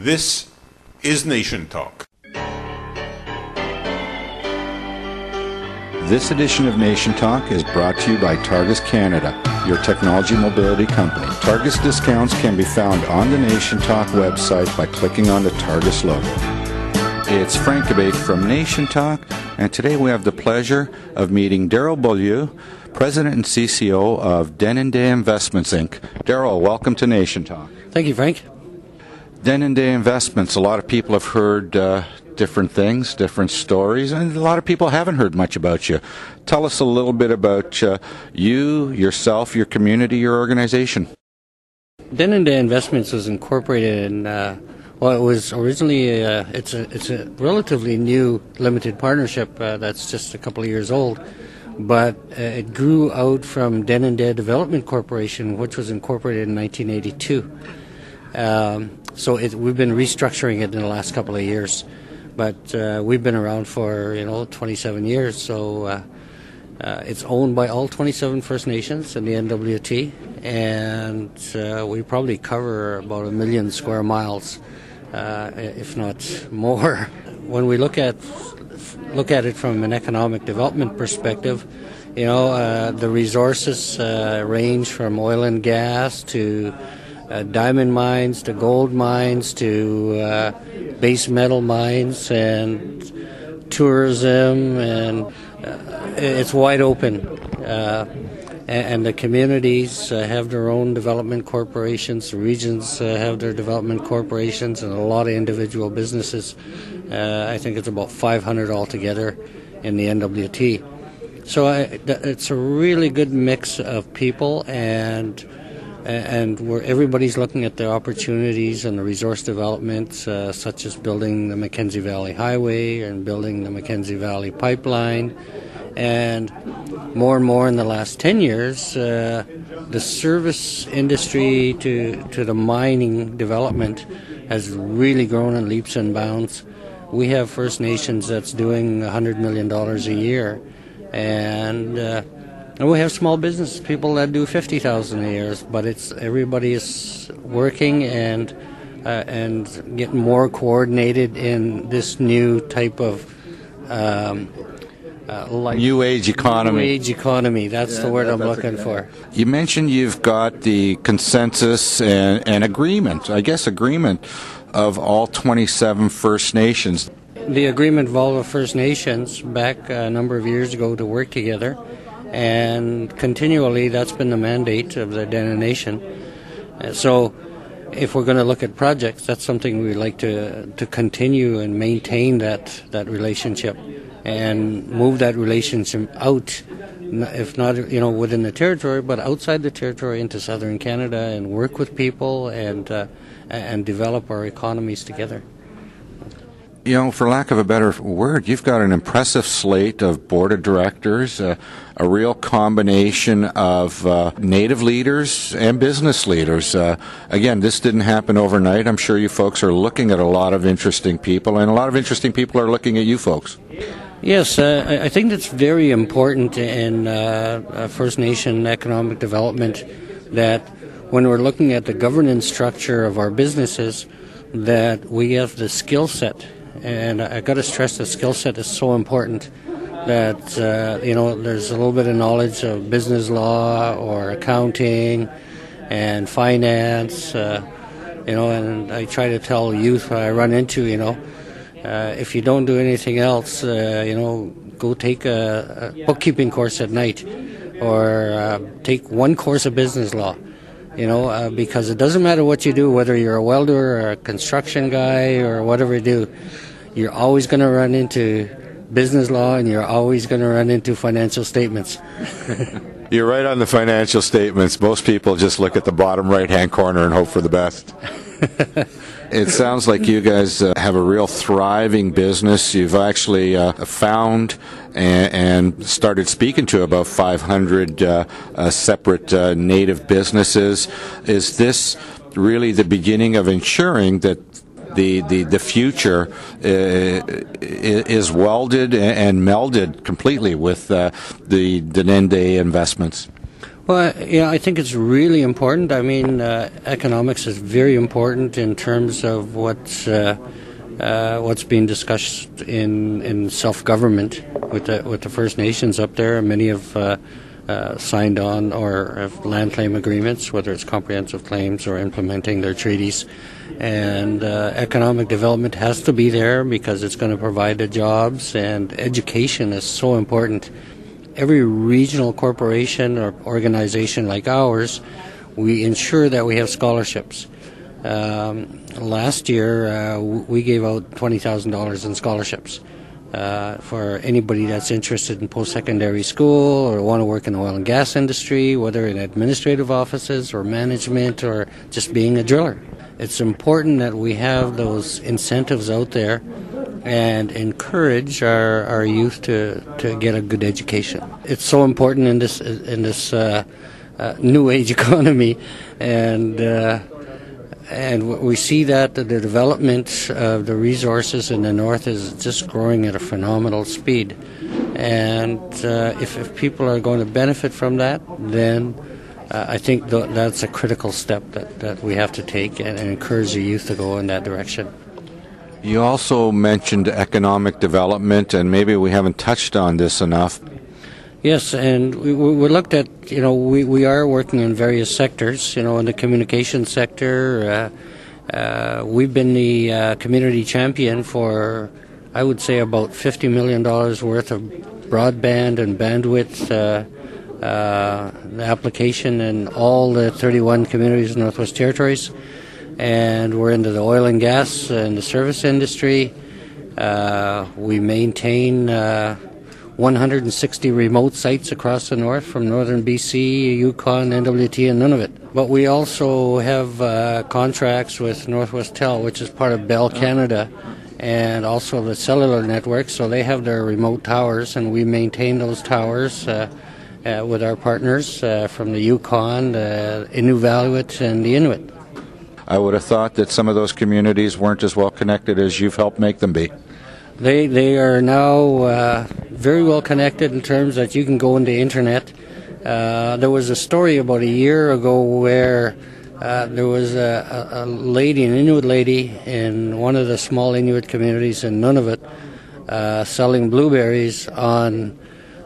This is Nation Talk. This edition of Nation Talk is brought to you by Targus Canada, your technology mobility company. Targus discounts can be found on the Nation Talk website by clicking on the Targus logo. It's Frank Cabate from Nation Talk, and today we have the pleasure of meeting Darryl Beaulieu, President and CCO of Denendeh Investments, Inc. Darryl, welcome to Nation Talk. Thank you, Frank. Denendeh Investments, a lot of people have heard different things, different stories, and a lot of people haven't heard much about you. Tell us a little bit about you, yourself, your community, your organization. Denendeh Investments was incorporated in, it was originally, it's a relatively new limited partnership that's just a couple of years old, but it grew out from Denendeh Development Corporation, which was incorporated in 1982. So we've been restructuring it in the last couple of years. But we've been around for 27 years, so it's owned by all 27 First Nations in the NWT, and we probably cover about 1 million square miles, if not more. When we look at it from an economic development perspective, the resources range from oil and gas to diamond mines to gold mines to base metal mines and tourism, and it's wide open. And the communities have their own development corporations, the regions have their development corporations, and a lot of individual businesses. I think it's about 500 altogether in the NWT. So it's a really good mix of people, and where everybody's looking at the opportunities and the resource development, such as building the Mackenzie Valley Highway and building the Mackenzie Valley Pipeline. And more in the last 10 years, the service industry to the mining development has really grown in leaps and bounds. We have First Nations that's doing $100 million a year, and we have small business people that do $50,000 a year, but everybody is working and getting more coordinated in this new type of New age economy. New age economy. That's the word I'm looking for. You mentioned you've got the consensus and agreement of all 27 First Nations. The agreement of all the First Nations back a number of years ago to work together. And continually, that's been the mandate of the Dene Nation. So if we're going to look at projects, that's something we'd like to continue and maintain that relationship and move that relationship out, if not within the territory, but outside the territory into southern Canada, and work with people and develop our economies together. For lack of a better word, you've got an impressive slate of board of directors, a real combination of Native leaders and business leaders. Again, this didn't happen overnight. I'm sure you folks are looking at a lot of interesting people, and a lot of interesting people are looking at you folks. Yes, I think that's very important in First Nation economic development, that when we're looking at the governance structure of our businesses, that we have the skill set. And I got to stress the skill set is so important, that there's a little bit of knowledge of business law or accounting and finance, and I try to tell youth I run into, if you don't do anything else, go take a bookkeeping course at night, or take one course of business law. Because it doesn't matter what you do, whether you're a welder or a construction guy or whatever you do, you're always going to run into business law, and you're always going to run into financial statements. You're right on the financial statements. Most people just look at the bottom right-hand corner and hope for the best. It sounds like you guys have a real thriving business. You've actually found and started speaking to about 500 separate Native businesses. Is this really the beginning of ensuring that the future is welded and melded completely with the Denendeh investments? Well, yeah, I think it's really important. I mean, economics is very important in terms of what's being discussed in self-government with the First Nations up there. Many have signed on or have land claim agreements, whether it's comprehensive claims or implementing their treaties. And economic development has to be there because it's going to provide the jobs, and education is so important. Every regional corporation or organization like ours, we ensure that we have scholarships. Last year, we gave out $20,000 in scholarships for anybody that's interested in post-secondary school or want to work in the oil and gas industry, whether in administrative offices or management or just being a driller. It's important that we have those incentives out there and encourage our youth to get a good education. It's so important in this new age economy, and we see that the development of the resources in the north is just growing at a phenomenal speed. And if people are going to benefit from that, then I think that's a critical step that we have to take and encourage the youth to go in that direction. You also mentioned economic development, and maybe we haven't touched on this enough. Yes, and we looked at, we are working in various sectors. In the communication sector, we've been the community champion for, I would say, about $50 million worth of broadband and bandwidth application in all the 31 communities in Northwest Territories. And we're into the oil and gas and the service industry. We maintain 160 remote sites across the north, from northern BC, Yukon, NWT, and Nunavut. But we also have contracts with Northwest Tel, which is part of Bell Canada, and also the cellular network. So they have their remote towers, and we maintain those towers with our partners from the Yukon, Inuvialuit, and the Inuit. I would have thought that some of those communities weren't as well connected as you've helped make them be. They are now very well connected in terms that you can go into internet. There was a story about a year ago where there was a lady, an Inuit lady, in one of the small Inuit communities in Nunavut, selling blueberries on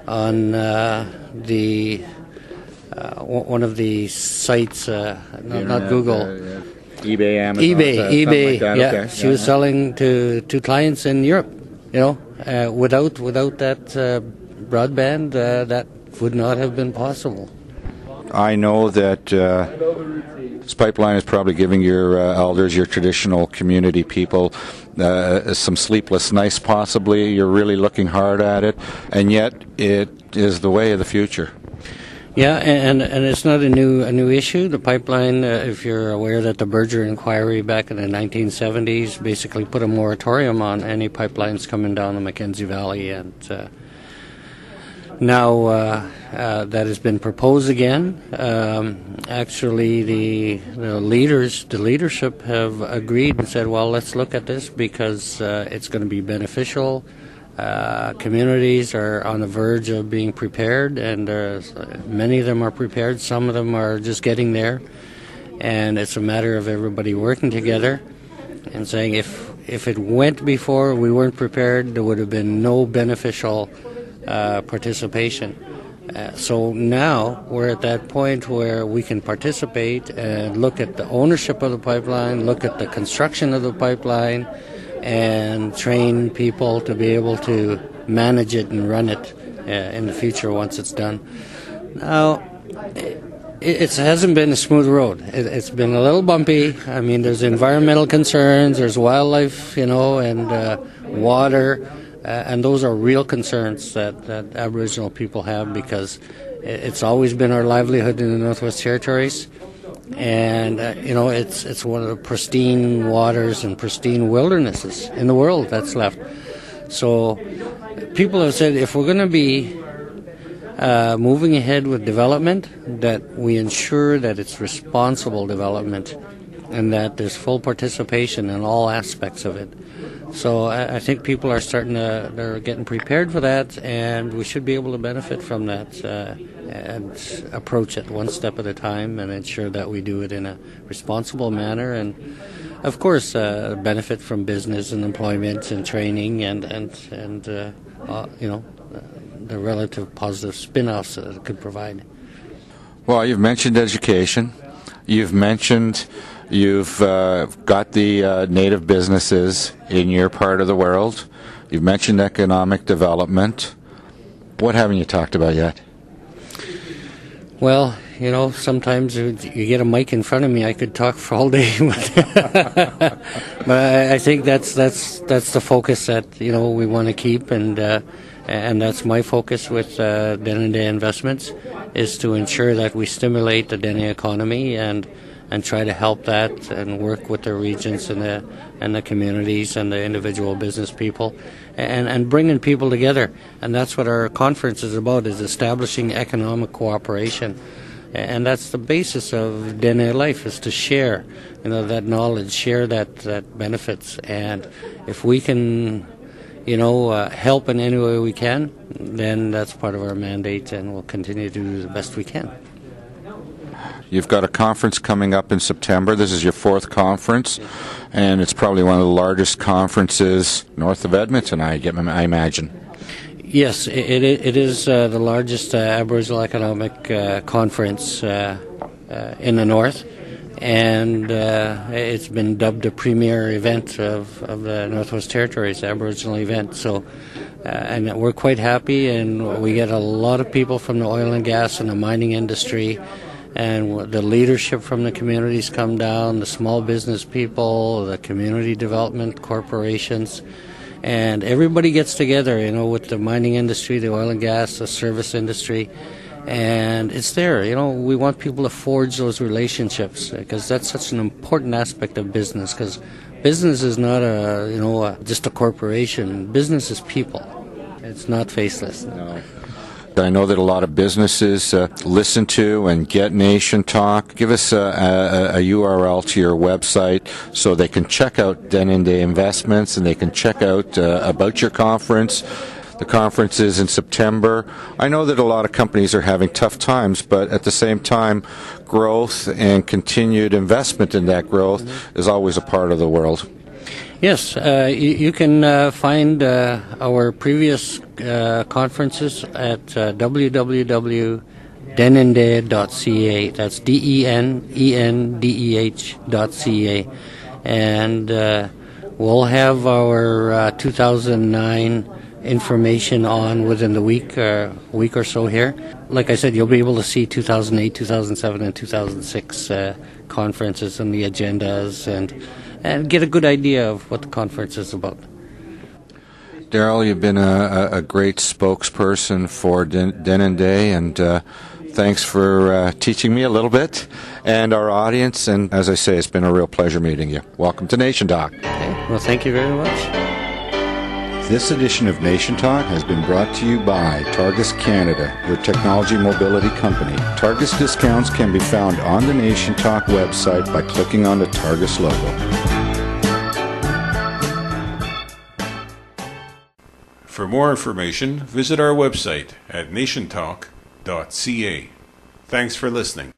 the one of the sites, not Google. eBay, Amazon, eBay, like that. yeah. Okay. She was selling to clients in Europe. Without that broadband, that would not have been possible. I know that this pipeline is probably giving your elders, your traditional community people, some sleepless nights possibly. You're really looking hard at it, and yet it is the way of the future. Yeah, and it's not a new issue. The pipeline, if you're aware that the Berger inquiry back in the 1970s basically put a moratorium on any pipelines coming down the Mackenzie Valley, and now that has been proposed again. Actually, the leadership have agreed and said, well, let's look at this because it's going to be beneficial. Communities are on the verge of being prepared, and many of them are prepared. Some of them are just getting there, and it's a matter of everybody working together and saying if it went before we weren't prepared, there would have been no beneficial participation. So now we're at that point where we can participate and look at the ownership of the pipeline, look at the construction of the pipeline, and train people to be able to manage it and run it in the future once it's done. Now, it hasn't been a smooth road. It's been a little bumpy. I mean, there's environmental concerns, there's wildlife, and water, and those are real concerns that Aboriginal people have because it's always been our livelihood in the Northwest Territories. And, it's one of the pristine waters and pristine wildernesses in the world that's left. So people have said if we're going to be moving ahead with development, that we ensure that it's responsible development and that there's full participation in all aspects of it. So I think people are they're getting prepared for that, and we should be able to benefit from that and approach it one step at a time and ensure that we do it in a responsible manner, and of course benefit from business and employment and training and the relative positive spin-offs that it could provide. Well, you've mentioned education. You've mentioned you've got the native businesses in your part of the world. You've mentioned economic development. What haven't you talked about yet? Well, sometimes you get a mic in front of me, I could talk for all day. But I think that's the focus that we want to keep, and that's my focus with Denendeh Investments, is to ensure that we stimulate the Dene economy and try to help that and work with the regions and the communities and the individual business people and bringing people together. And that's what our conference is about, is establishing economic cooperation. And that's the basis of Dene life, is to share that knowledge, share that benefits. And if we can help in any way we can, then that's part of our mandate, and we'll continue to do the best we can. You've got a conference coming up in September. This is your 4th conference, and it's probably one of the largest conferences north of Edmonton, I imagine. Yes, it is the largest Aboriginal economic conference in the north, and it's been dubbed a premier event of the Northwest Territories, Aboriginal event. So, and we're quite happy, and we get a lot of people from the oil and gas and the mining industry, and the leadership from the communities come down, the small business people, the community development corporations, and everybody gets together, with the mining industry, the oil and gas, the service industry, and it's there. We want people to forge those relationships, because that's such an important aspect of business, because business is not just a corporation. Business is people. It's not faceless. No. I know that a lot of businesses listen to and get Nation Talk. Give us a URL to your website so they can check out Denendeh Investments, and they can check out about your conference. The conference is in September. I know that a lot of companies are having tough times, but at the same time, growth and continued investment in that growth is always a part of the world. Yes, you can find our previous conferences at www.denendeh.ca. That's DENENDEH.ca. And we'll have our 2009 information on within the week or so here. Like I said, you'll be able to see 2008, 2007, and 2006 conferences and the agendas, and get a good idea of what the conference is about. Darryl, you've been a great spokesperson for Denendeh, and thanks for teaching me a little bit and our audience. And as I say, it's been a real pleasure meeting you. Welcome to Nation Talk. Okay. Well, thank you very much. This edition of Nation Talk has been brought to you by Targus Canada, your technology mobility company. Targus discounts can be found on the Nation Talk website by clicking on the Targus logo. For more information, visit our website at nationtalk.ca. Thanks for listening.